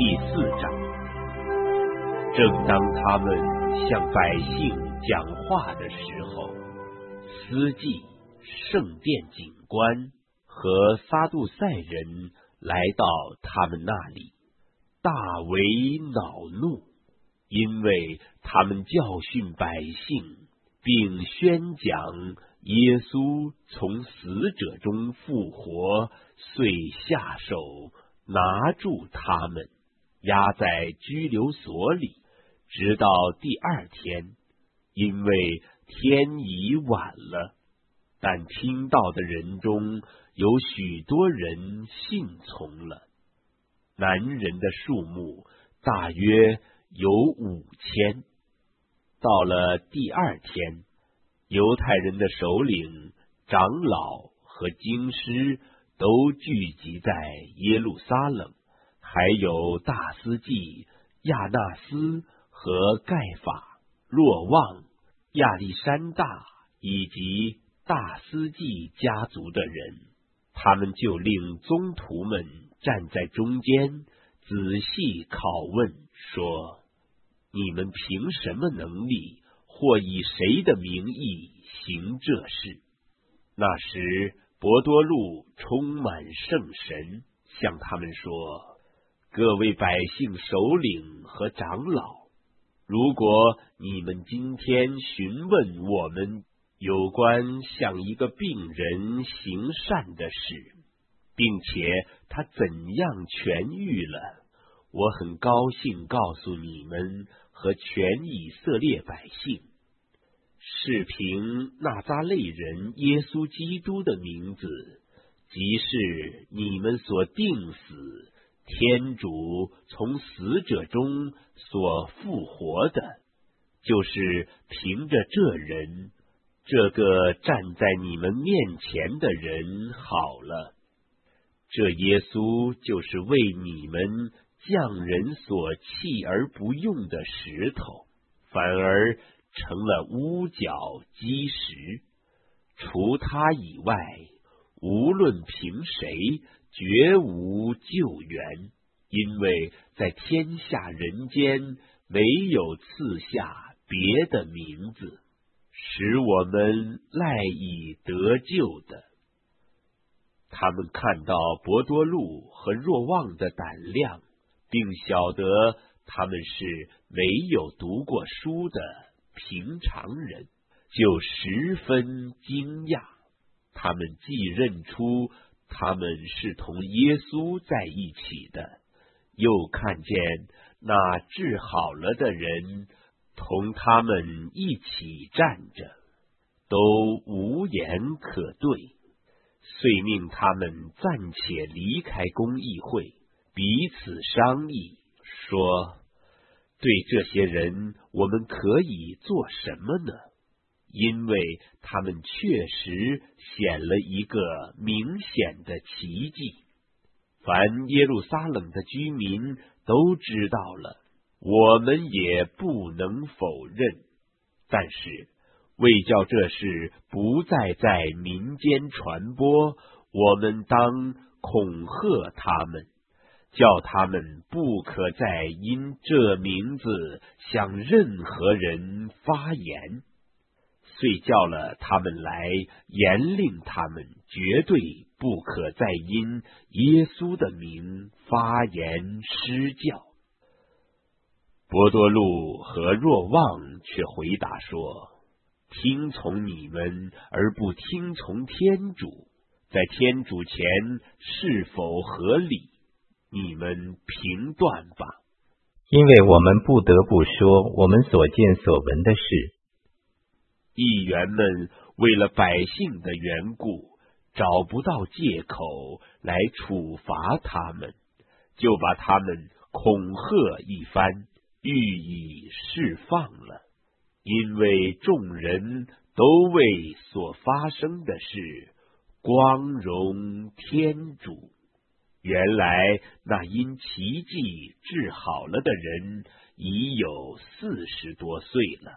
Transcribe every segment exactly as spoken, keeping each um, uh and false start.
第四章。正当他们向百姓讲话的时候，司祭、圣殿警官和撒杜塞人来到他们那里，大为恼怒，因为他们教训百姓，并宣讲耶稣从死者中复活，遂下手拿住他们，押在拘留所里，直到第二天，因为天已晚了。但听到的人中有许多人信从了，男人的数目大约有五千。到了第二天，犹太人的首领、长老和经师都聚集在耶路撒冷，还有大司祭亚纳斯和盖法、若望、亚历山大以及大司祭家族的人，他们就令宗徒们站在中间，仔细拷问，说：你们凭什么能力，或以谁的名义行这事？那时伯多禄充满圣神，向他们说：各位百姓首领和长老，如果你们今天询问我们有关向一个病人行善的事，并且他怎样痊愈了，我很高兴告诉你们和全以色列百姓，是凭纳匝肋人耶稣基督的名字，即是你们所定死，天主从死者中所复活的，就是凭着这人，这个站在你们面前的人好了。这耶稣就是为你们匠人所弃而不用的石头，反而成了屋角基石。除他以外，无论凭谁，绝无救援，因为在天下人间没有赐下别的名字，使我们赖以得救的。他们看到伯多禄和若望的胆量，并晓得他们是没有读过书的平常人，就十分惊讶。他们既认出他们是同耶稣在一起的，又看见那治好了的人同他们一起站着，都无言可对，遂命他们暂且离开公议会，彼此商议，说：对这些人我们可以做什么呢？因为他们确实显了一个明显的奇迹，凡耶路撒冷的居民都知道了，我们也不能否认。但是为叫这事不再在民间传播，我们当恐吓他们，叫他们不可再因这名字向任何人发言，遂叫了他们来，严令他们绝对不可再因耶稣的名发言施教。伯多禄和若望却回答说：听从你们而不听从天主，在天主前是否合理？你们评断吧。 因为我们不得不说我们所见所闻的事。 议员们为了百姓的缘故，找不到借口来处罚他们，就把他们恐吓一番，予以释放了。因为众人都为所发生的事光荣天主。原来那因奇迹治好了的人已有四十多岁了。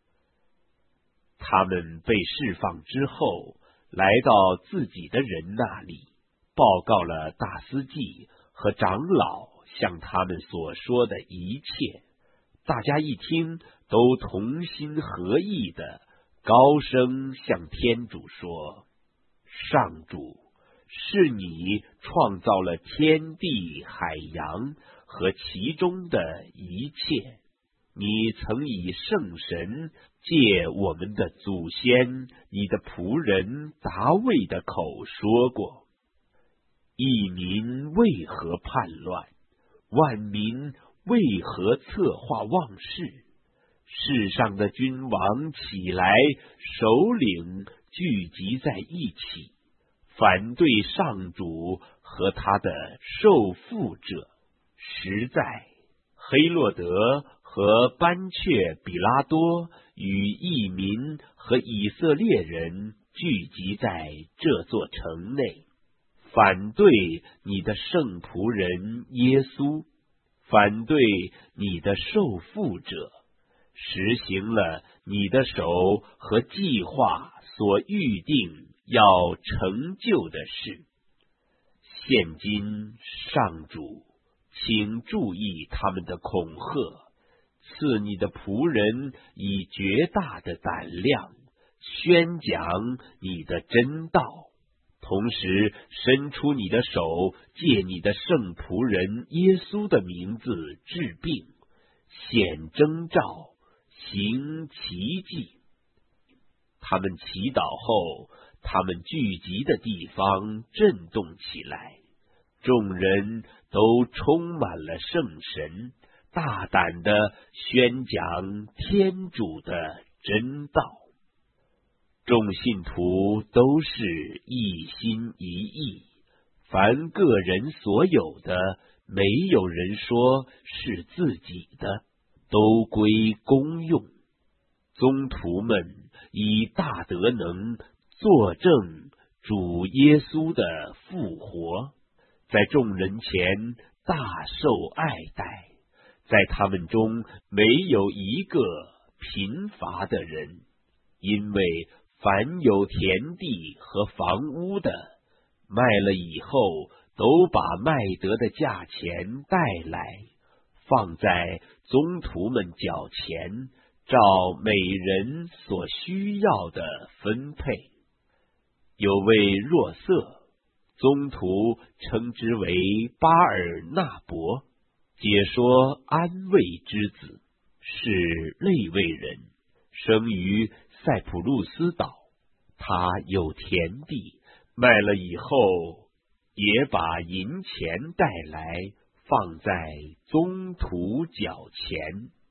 他们被释放之后，来到自己的人那里，报告了大司祭和长老向他们所说的一切。大家一听，都同心合意的高声向天主说：上主，是你创造了天地海洋和其中的一切，你曾以圣神借我们的祖先你的仆人达卫的口说过，一民为何叛乱，万民为何策划妄事？世上的君王起来，首领聚集在一起，反对上主和他的受傅者。实在，黑洛德和班雀比拉多与异民和以色列人聚集在这座城内，反对你的圣仆人耶稣，反对你的受傅者，实行了你的手和计划所预定要成就的事。现今上主，请注意他们的恐吓，赐你的仆人以绝大的胆量宣讲你的真道，同时伸出你的手，借你的圣仆人耶稣的名字治病，显征兆，行奇迹。他们祈祷后，他们聚集的地方震动起来，众人都充满了圣神，大胆地宣讲天主的真道。众信徒都是一心一意，凡个人所有的，没有人说是自己的，都归公用。宗徒们以大德能作证主耶稣的复活，在众人前大受爱戴，在他们中没有一个贫乏的人，因为凡有田地和房屋的，卖了以后，都把卖得的价钱带来，放在宗徒们脚前，照每人所需要的分配。有位若瑟，宗徒称之为巴尔纳伯，解说安慰之子，是利未人，生于塞浦路斯岛。他有田地，卖了以后，也把银钱带来，放在宗徒脚前。